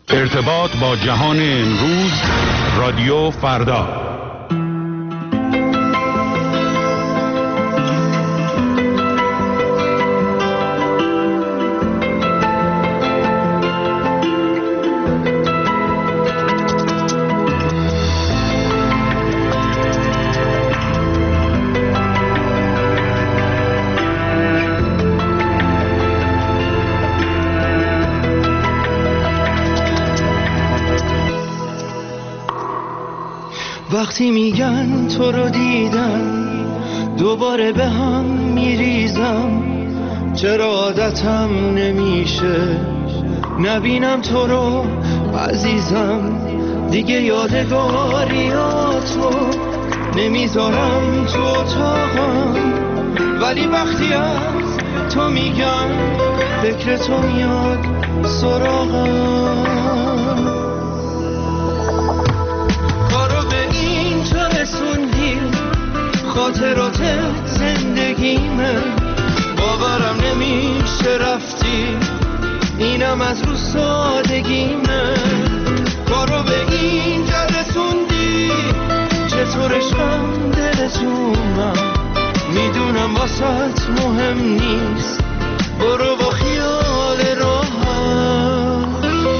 ارتباط با جهان امروز، رادیو فردا. وقتی میگن تو رو دیدم دوباره به هم میریزم، چرا عادتم نمیشه نبینم تو رو عزیزم، دیگه یادگاریاتو نمیذارم تو اتاقم، ولی وقتی از تو میگم فکر تو میاد سراغم. خاطرات زندگیمه، باورم نمیشه رفتی، اینم از رو سادگیمه، کارو به اینجا رسوندی، چطور عشقم دلتونم، میدونم واسط مهم نیست، برو با خیال راحت.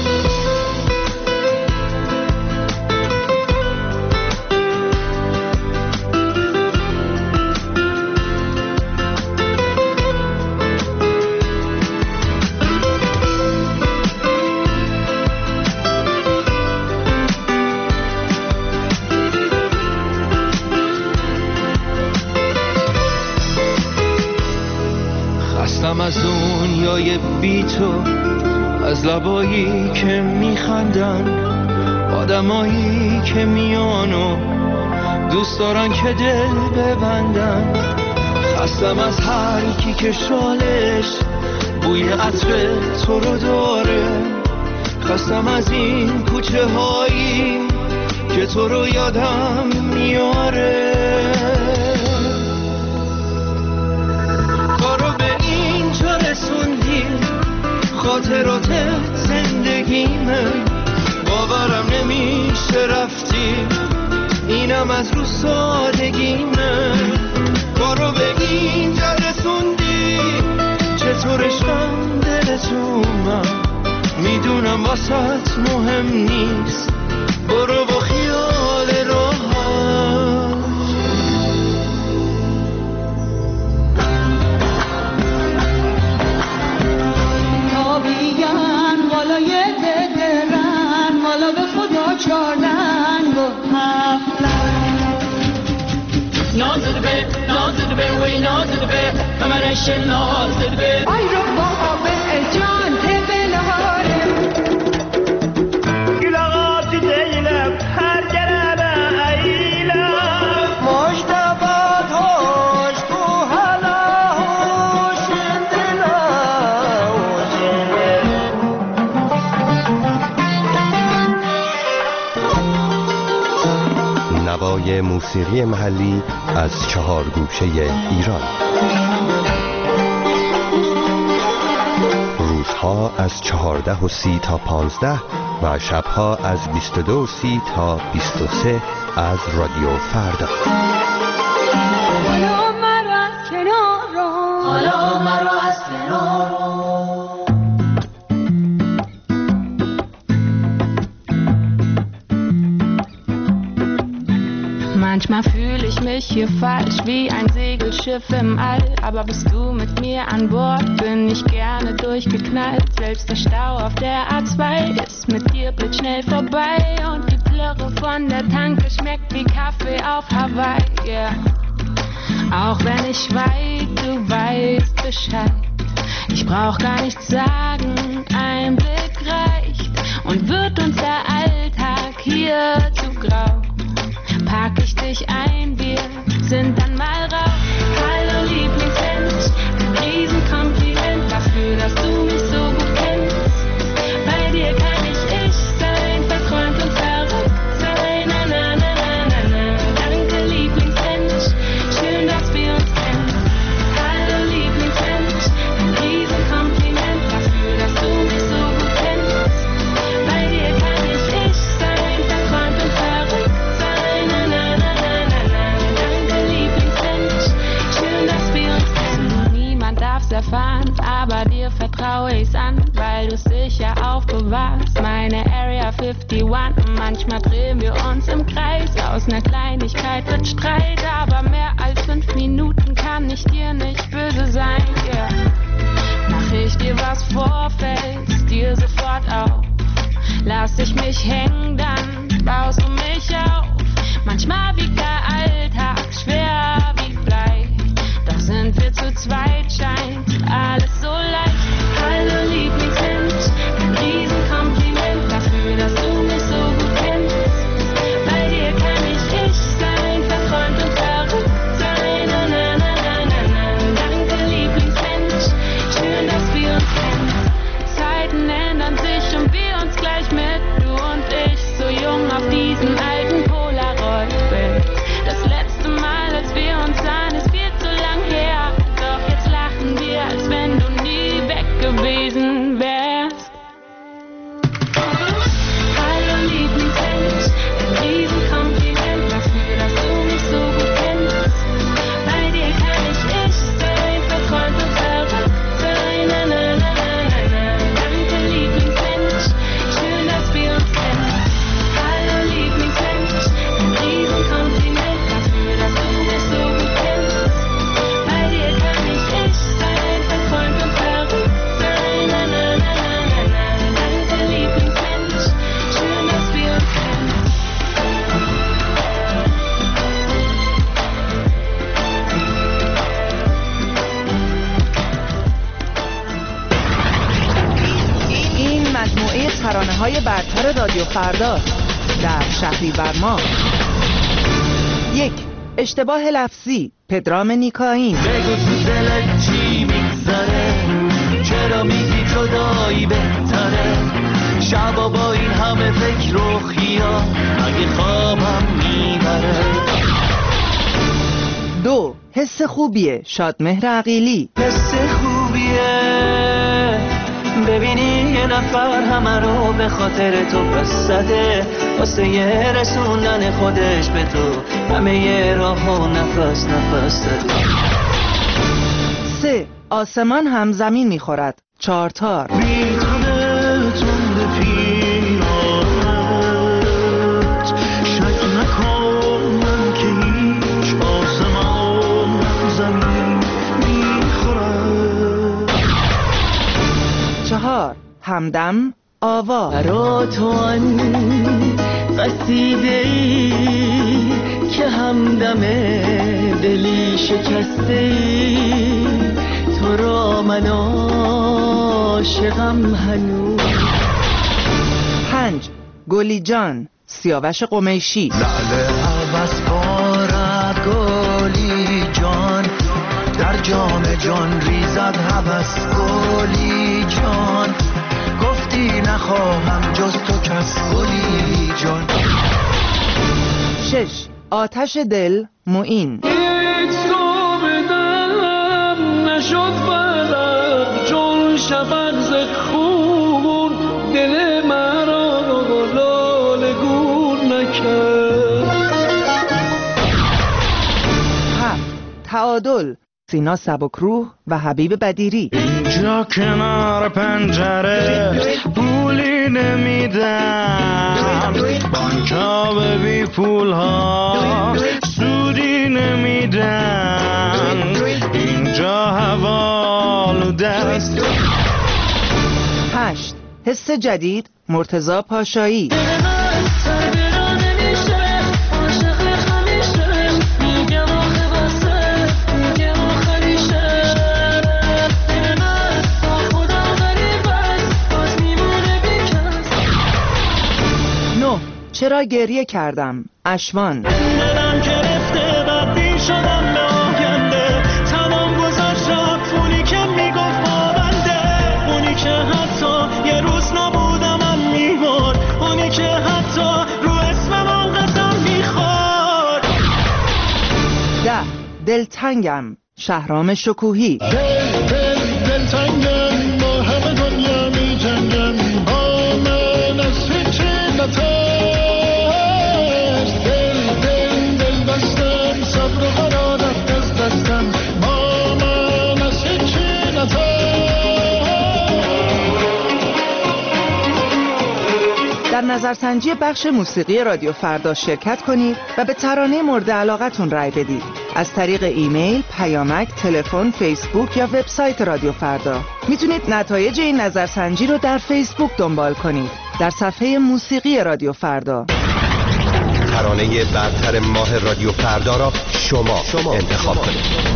از دنیای بی تو، از لبایی که میخندن، آدمایی که میان و دوست دارن که دل ببندن، خستم از هر کی که شالش بوی عطر تو رو داره، خستم از این کوچه هایی که تو رو یادم میاره، خاطرات زندگیمه، باورم نمیشه رفتی، اینم از رو سادگیمه، کارو به اینجا رسوندی، چطور عشقم دلتونم، میدونم واسط مهم نیست، برو با خیال راحت. نازل به وی نازل به کمرش نازل به آی رو بابا جان تبل هارم گلاغات دیلم هر جرابه ایلم مشتبات هوش تو حالا هوش دلا نوای موسیقی محلی از 4 گوشه ایران. روزها از 14:30 تا 15 و شبها از 22:30 تا 23 از رادیو فردا. حالا مرا از کنار رو، حالا مرا از کنار رو. Manchmal fühle ich mich hier falsch wie ein Segelschiff im All, aber bist du mit mir an Bord, bin ich gerne durchgeknallt. Selbst der Stau auf der A2 ist mit dir blitzschnell vorbei und die Plörre von der Tanke schmeckt wie Kaffee auf Hawaii. Yeah. Auch wenn ich weit, du weißt Bescheid. Ich brauch gar nichts sagen, ein Blick reicht und wird uns der Alltag hier zu grau. Pack ich dich ein, wir sind dann mal raus. Hallo Lieblingsmensch, ein Riesenkompliment dafür, dass du mich so gut kennst. Bei dir kann ich sein, verträumt und verrückt sein. Na na na na na na. Danke Lieblingsmensch, schön, dass wir uns kennen. Hallo Lieblingsmensch, ein Riesenkompliment dafür, dass du mich so gut warst meine Area 51 und manchmal drehen wir uns im Kreis. Aus einer Kleinigkeit wird Streit, aber mehr als 5 Minuten kann ich dir nicht böse sein, yeah. Mach ich dir was vor, fällst dir sofort auf. Lass ich mich hängen, dann baust du mich auf. Manchmal wiegt der Alltag schwer wie Blei, doch sind wir zu zweit, scheint alles so leicht. Hallo Lieblingsmensch, ein Riesenkompliment dafür, dass du mich so gut kennst. Bei dir kann ich sein, verträumt und verrückt sein. Na, na, na, na, na, na. Danke Lieblingsmensch, schön, dass wir uns kennen. Zeiten ändern sich und wir uns gleich mit, du und ich, so jung auf diesen alten Polaroid-Bild. Das letzte Mal, als wir uns sahen, ist viel zu lang her, doch jetzt lachen wir, als wenn du nie weg gewesen wärst. Hallo Lieblingsmensch, ein Riesenkompliment dafür, dass du mich so gut kennst. Bei dir kann ich sein, verträumt und verrückt sein. Na, na, na, na, na, na. Danke Lieblingsmensch, schön, dass wir uns kennen. Hallo Lieblingsmensch, ein Riesenkompliment dafür, dass du mich so gut kennst. Bei dir kann ich sein, verträumt und verrückt sein. Na, na, na, na, na, na. Danke Lieblingsmensch, schön, dass wir uns kennen. این مجموعه ترانه‌های برتر رادیو فرداست در شهریور ماه. 1. اشتباه لفظی، پدرام نیکاین. بگو تو دلت چی میگذره، چرا میگی جدایی بهتره، شبا با این همه فکر و خیال مگه خوابم میبره. 2. حس خوبیه، شادمهر عقیلی. حس خوبیه ببینی یه نفر همه رو به خاطر تو پس زده، واسه یه رسوندن خودش به تو همه یه راه و نفس نفس زده. 3. آسمان هم زمین میخورد، چارتار. میتونه تند پیرانت شک نکن من که هیچ آسمان هم زمین میخورد. 4. همدم آوا. برا تو آن قصیده ای که همدم دلی شکسته ای، تو را من عاشقم هنوز. 5. گلی جان، سیاوش قمیشی. لعل عوض بارد گلی جان، در جام جان ریزد هوس گلی جان، گفتی نخواهم جز تو کس گلی جان. 6. آتش دل، معین. هیچ صبح دلم نشد بلد چون شفق ز خون، دل مرا لاله گون نکرد. 7. تعادل، سینا سبکروح و حبیب بدیری. اینجا کنار پنجره پولی نمیدن، بانکا به بی پول ها سودی نمیدن، اینجا هوا آلوده است. 8. حس جدید، مرتضی پاشایی. چرا گریه کردم، اشوان. دلم گرفته بدبین شدم به آینده، تمام گذاشتم اونی که میگفت با بنده، اونی که حتی یه روز نبودم میمرد، اونی که حتی رو اسمم قسم میخورد. 10. دلتنگم، شهرام شکوهی. دلتنگم با همه دنیا میجنگم، با من از هیچی نترس. در نظرسنجی بخش موسیقی رادیو فردا شرکت کنید و به ترانه مورد علاقتون رای بدید. از طریق ایمیل، پیامک، تلفن، فیسبوک یا وبسایت رادیو فردا. میتونید نتایج این نظرسنجی رو در فیسبوک دنبال کنید. در صفحه موسیقی رادیو فردا. ترانه برتر ماه رادیو فردا را شما انتخاب کنید.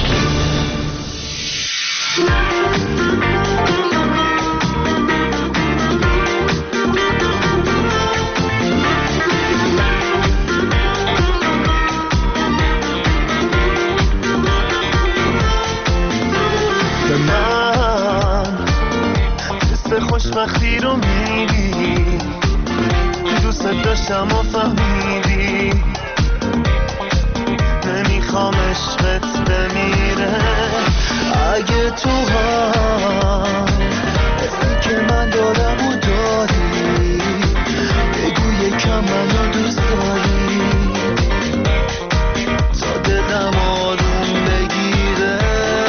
خوشبختی رو میدی، دوست داشتم و فهمیدی، نمیخوام عشقت بمیره. اگه تو هم حسی که من دارم و داری، بگو یکم منو دوست داری تا دلم آروم بگیره.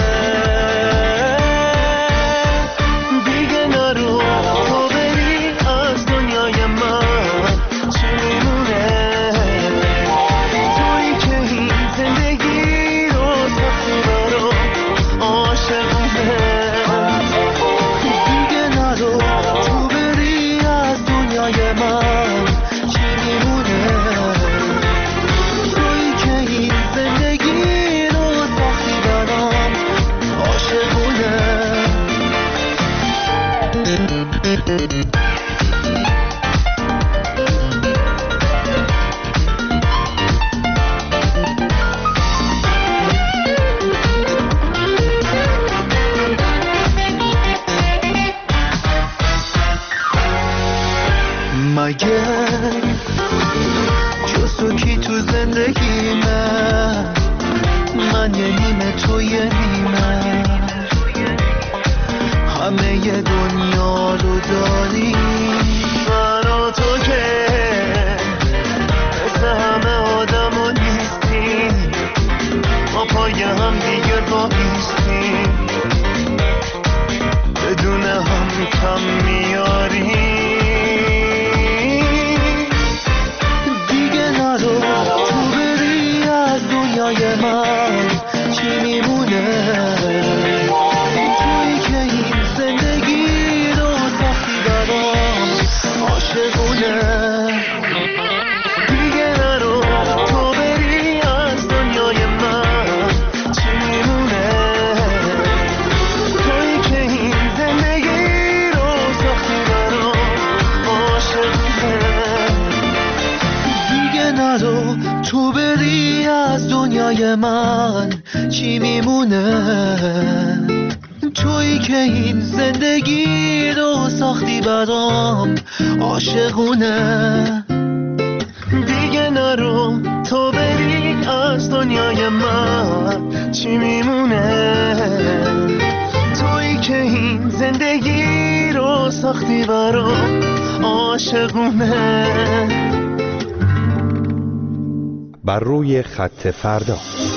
جز کی تو زندگی من یه نیمه تو یه نیمه، همه دنیا رو داری برا تو که مثل همه آدم ها نیستی، ما پای هم دیگه بایستیم، بدون هم کم میاری. من چی میمونه توی که این زندگی رو ساختی برام عاشقونه. دیگه نرو تو بری از دنیای من، چی میمونه توی که این زندگی رو ساختی برام عاشقونه. دیگه نرو تو بری از دنیای من، چی میمونه تویی که این زندگی رو ساختی برام عاشقونه. دیگه نرو تو بری از دنیای من، چی میمونه تویی که این زندگی رو ساختی برام عاشقونه. بر روی خط فردا.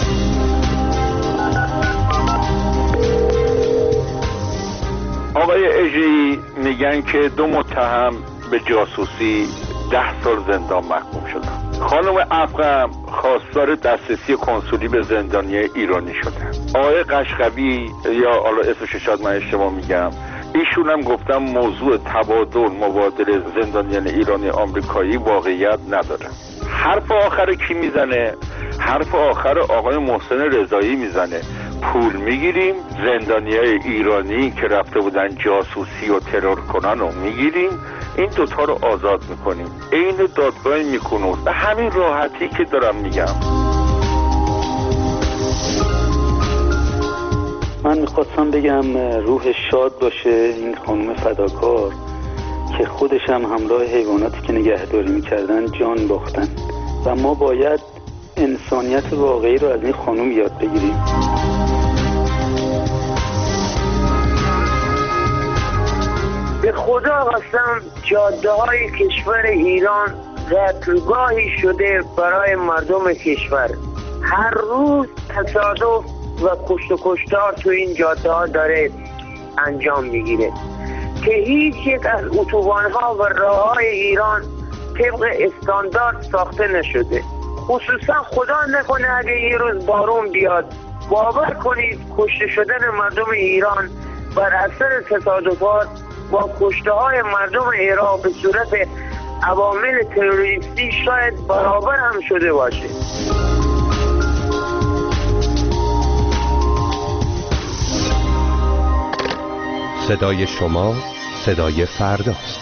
آقای اژه‌ای میگن که 2 متهم به جاسوسی 10 سال زندان محکوم شدن. خانم افغم خواستار دسترسی کنسولی به زندانیای ایرانی شدن. آقای قشقوی یا حالا اسمش شاید من اشتباه میگم، ایشون هم گفتم موضوع تبادل مبادله زندانیان ایرانی آمریکایی واقعیت نداره. حرف آخر کی میزنه؟ حرف آخر آقای محسن رضایی میزنه. پول میگیریم، زندانیای ایرانی که رفته بودن جاسوسی و ترور کنن رو میگیریم، این دوتا رو آزاد میکنیم. این دادگاه میکنوز به همین راحتی که دارم میگم. من میخواستم بگم روح شاد باشه این خانم فداکار که خودش هم همراه حیواناتی که نگهداری میکردن جان باختن و ما باید انسانیت واقعی رو از این خانم یاد بگیریم. به خدا قسم جاده های کشور ایران قتلگاهی شده برای مردم کشور. هر روز تصادف و کشت و کشتار تو این جاده ها داره انجام میگیره. که هیچ یک از اتوبان‌ها و راه‌های ایران طبق استاندارد ساخته نشده. خصوصا خدا نکنه اگه یه روز بارون بیاد، باور کنید کشته شدن مردم ایران بر اثر تصادفات با کشته‌های مردم عراق به صورت عوامل تروریستی شاید برابر هم شده باشه. صدای شما صدای فرداست.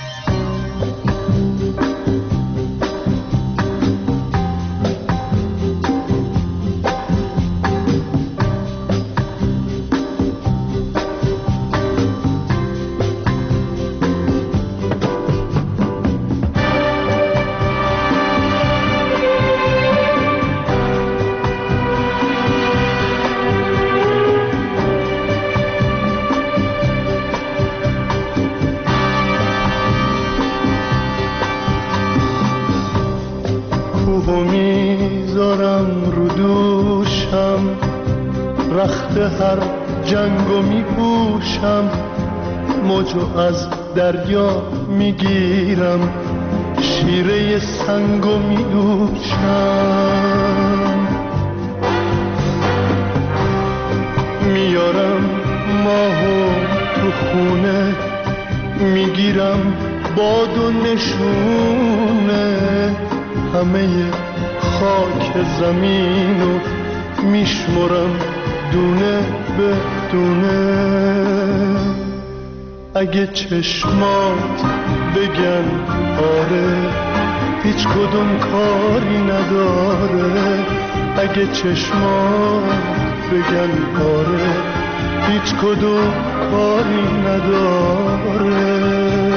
میذارم رو دوشم، رخت هر جنگو میپوشم، موجو از دریا میگیرم، شیره سنگو میدوشم، میارم ماهو تو خونه، میگیرم باد و نشونه، همه خاک زمینو میشمرم دونه به دونه. اگه چشمات بگن آره هیچ کدوم کاری نداره، اگه چشمات بگن آره هیچ کدوم کاری نداره.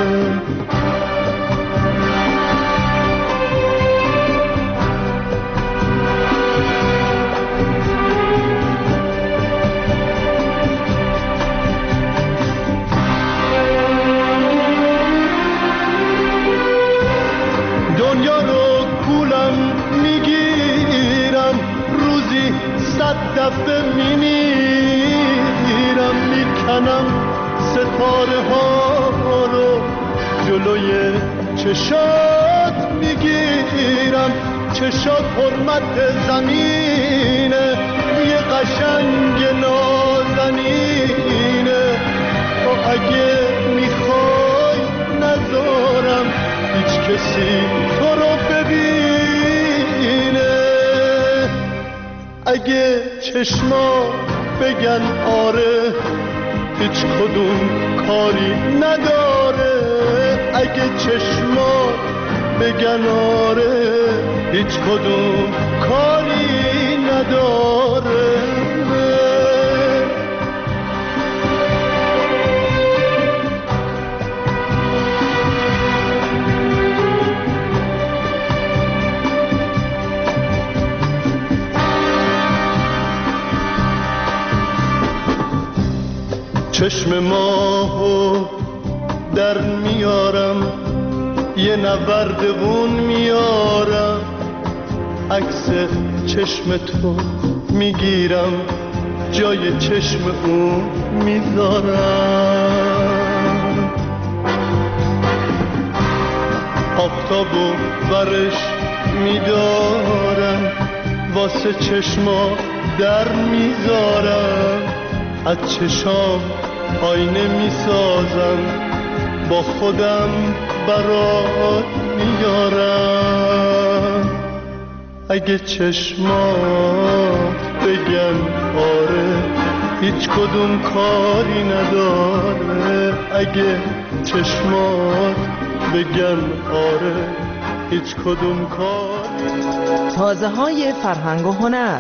دفعه میمیرم، میکنم ستاره ها رو جلوی چشات میگیرم، چشات حرمت زمینه، یه قشنگ نازنینه، تو اگه میخوای نذارم هیچ کسی تو رو ببینه. اگه چشما بگن آره هیچ کدوم کاری نداره، اگه چشما بگن آره هیچ کدوم کاری نداره. چشم ماهو در میارم، یه نوردگون میارم، عکس چشم تو میگیرم، جای چشم اون میذارم، آفتابو برش میدارم، واسه چشما در میذارم، از چشام آینه میسازم، با خودم برات میارم. اگه چشمات بگن آره هیچ کدوم کاری نداره، اگه چشمات بگن آره هیچ کدوم کاری. تازه های فرهنگ و هنر.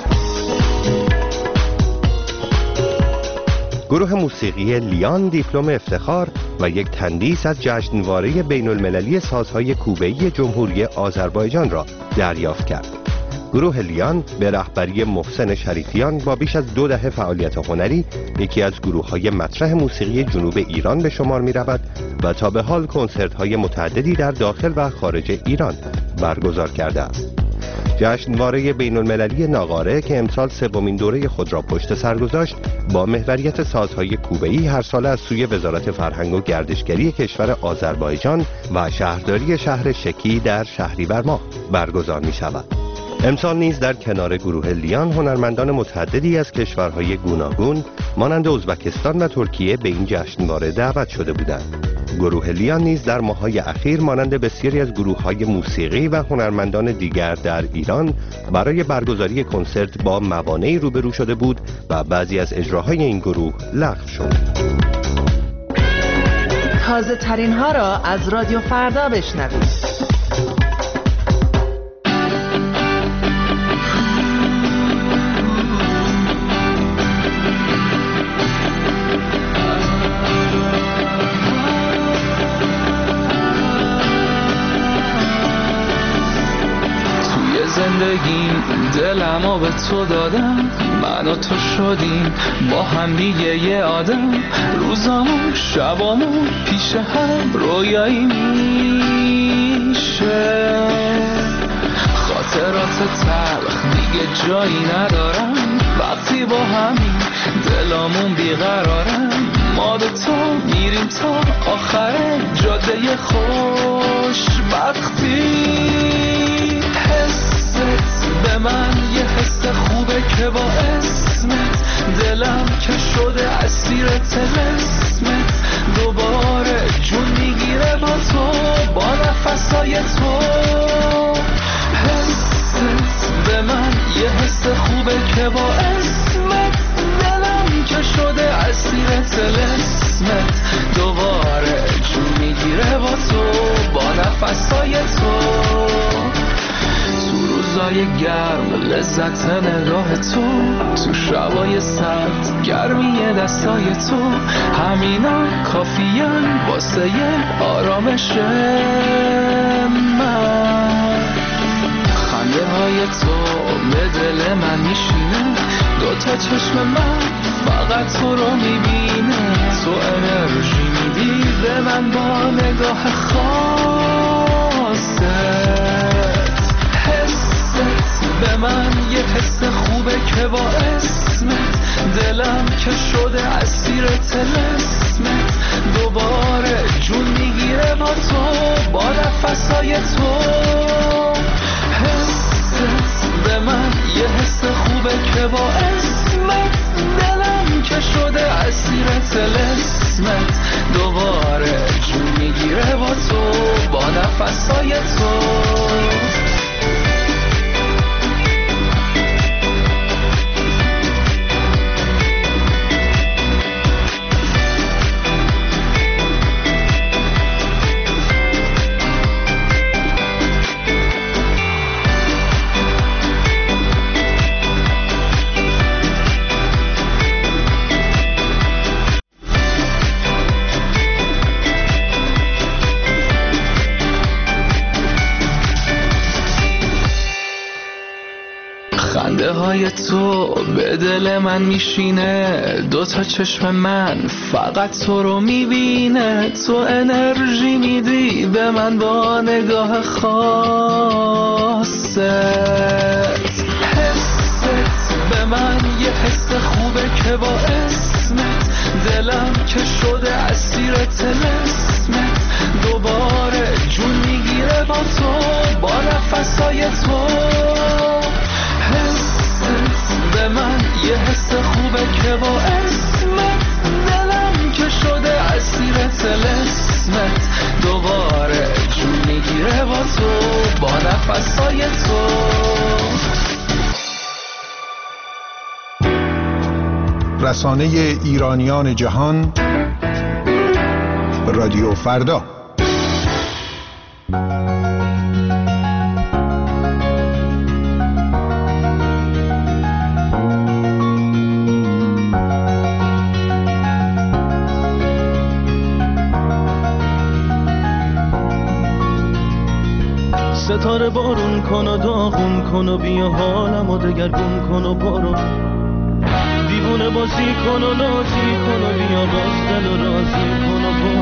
گروه موسیقی لیان دیپلم افتخار و یک تندیس از جشنواره بین المللی سازهای کوبه‌ای جمهوری آذربایجان را دریافت کرد. گروه لیان به رهبری محسن شریفیان با بیش از 2 دهه فعالیت هنری یکی از گروه‌های مطرح موسیقی جنوب ایران به شمار می‌رود و تا به حال کنسرت‌های متعددی در داخل و خارج ایران برگزار کرده است. جشنواره بین‌المللی ناقاره که امسال سومین دوره خود را پشت سر گذاشت، با محوریت سازهای کوبه‌ای هر ساله از سوی وزارت فرهنگ و گردشگری کشور آذربایجان و شهرداری شهر شکی در شهریور ماه برگزار می‌شود. امسال نیز در کنار گروه لیان هنرمندان متعددی از کشورهای گوناگون مانند ازبکستان و ترکیه به این جشنواره دعوت شده بودند. گروه لیان نیز در ماه‌های اخیر مانند بسیاری از گروه‌های موسیقی و هنرمندان دیگر در ایران برای برگزاری کنسرت با موانعی روبرو شده بود و بعضی از اجراهای این گروه لغو شد. تازه ترین ها را از رادیو فردا بشنوید. زندگیم دلمو به تو دادم، من و تو شدیم با هم دیگه یه آدم. روزامو شبامو پیش هم رویایی میشه، خاطرات تلخ دیگه جایی ندارم. وقتی با همین دلامون بیقرارم، ما دوتا میریم تا آخر جاده خوشبختی. به من یه حس خوبه که با اسمت دلم که شده اسیر طلسمت، دوباره جون میگیره با تو، با نفسای تو. حست به من یه حس خوبه که با اسمت دلم که شده اسیر طلسمت، دوباره جون میگیره با تو، با نفسای تو. روزای گرم لذت نگاه تو، تو شبای سرد گرمی دستای تو، همینا کافیان واسه آرامش من. خنده های تو به دل من میشینه، دوتا چشم من فقط تو رو میبینه. تو انرژی میدی به من با نگاه خاصه، به من یه حس خوبه که با اسمت دلم که شده اسیر طلسمت، دوباره جون میگیره با تو، با نفسای تو. حست به من یه حس خوبه که با اسمت دلم که شده اسیر طلسمت، دوباره جون میگیره با تو، با نفسای تو. خنده های تو به دل من میشینه، دوتا چشم من فقط تو رو میبینه. تو انرژی میدی به من با نگاه خاصت، حست به من یه حس خوبه که با اسمت دلم که شده اسیر طلسمت، دوباره جون میگیره با تو، با نفسای تو. به من یه حس خوبه که با اسمت دلم که شده اسیر طلسمت، دوباره جون میگیره با تو، با نفسای تو. رسانه ایرانیان جهان، رادیو فردا. ستاره بارون کن و داغون کن و بیا حالمو دگرگون کن و برو، دیوونه بازی کن و نازی کن و بیا باز دل و رازی کن و برو،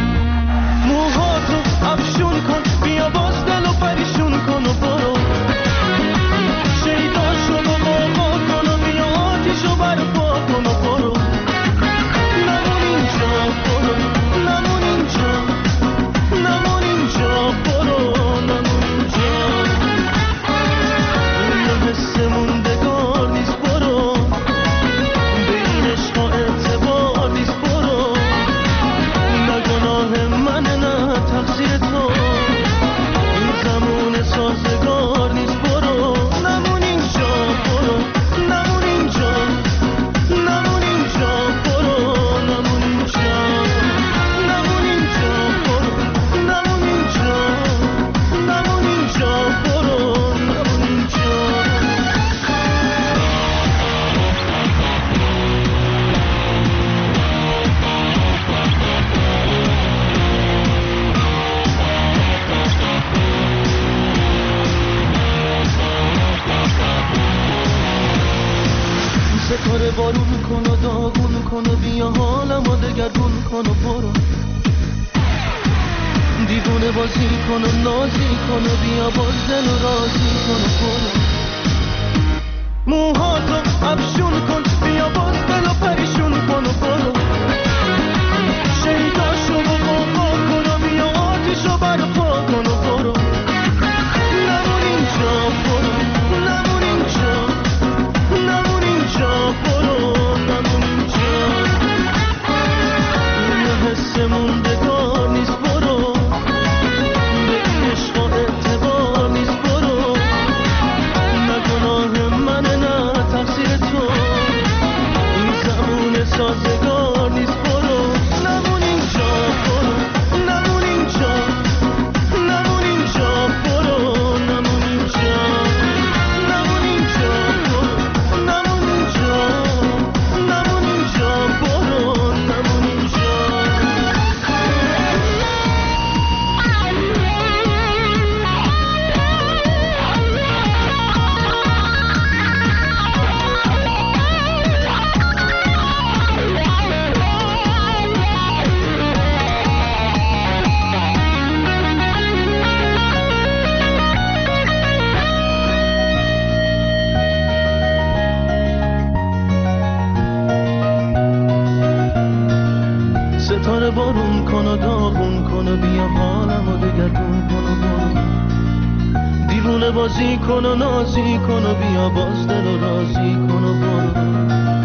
موهاتو افشون کن بیا باز دل و پریشون کن و برو، بارون کن و داغون کن و بیا حالمو دگرگون کن و برو دیوونه بازی کن و نازی کن و بیا باز دل و رازی کن و برو موهاتو افشون کن بیا باز دل و پریشون کن و برو شیداشو و قاقا کن و بیا آتیشو برپا کن و برو نمون اینجا برو نمون اینجا نمون اینجا برو نمون اینجا یه حس موندگار نیست برو به عشق و اعتبار نیست برو نه گناه منه نه تقصیر تو این زمان سازگار نیست برو نمون اینجا برو نمون اینجا نمون اینجا برو نمون اینجا نمون اینجا برو نمون اینجا نمون اینجا برو نمون اینجا ستاره بارون کن و داغون کن و بیا حالمو دگرگون کن و برو دیوونه بازی کن و نازی کن و بیا باز دل و رازی کن و برو